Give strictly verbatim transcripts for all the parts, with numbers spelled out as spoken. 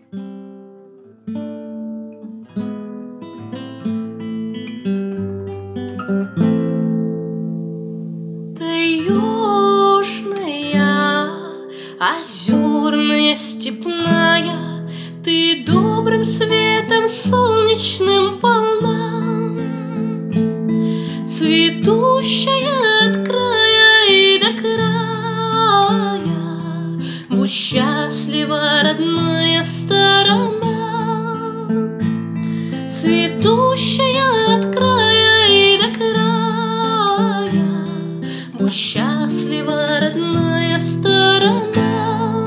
Ты южная, озерная, степная, ты добрым светом солнечным полна, цветущая от края и до края. Будь счастлива, родная сторона, цветущая от края и до края. Будь счастлива, родная сторона.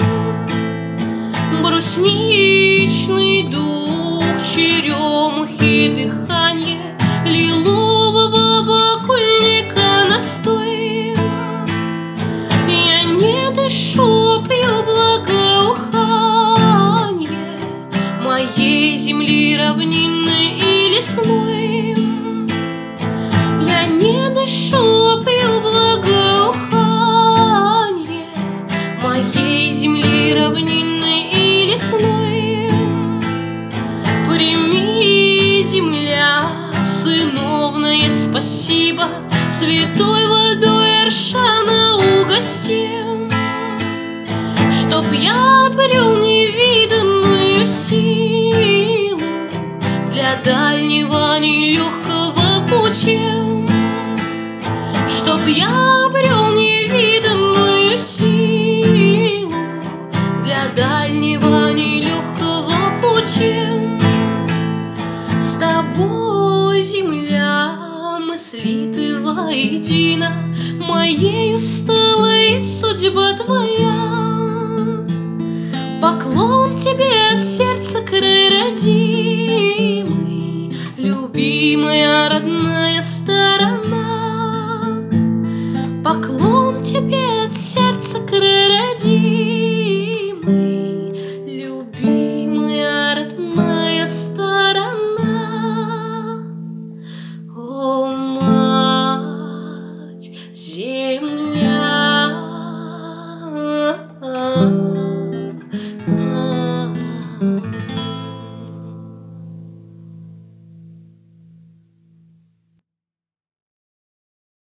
Брусничный дух, черемухи дыханье, лилового бакульника настой. Я не дышу, пью благоуханье моей земли равнинной и лесной. Я не дышу, пью благоуханье моей земли равнинной и лесной. Прими, земля, сыновное спасибо, святой водой Аршана угости, чтоб я обрел невиданную силу для дальнего нелегкого пути, чтоб я обрел невиданную силу для дальнего нелегкого пути. С тобой, земля, мы слиты воедино, моею стала и судьба твоя. Поклон тебе от сердца, край родимый, любимая родная сторона. Поклон тебе от сердца, край родимый,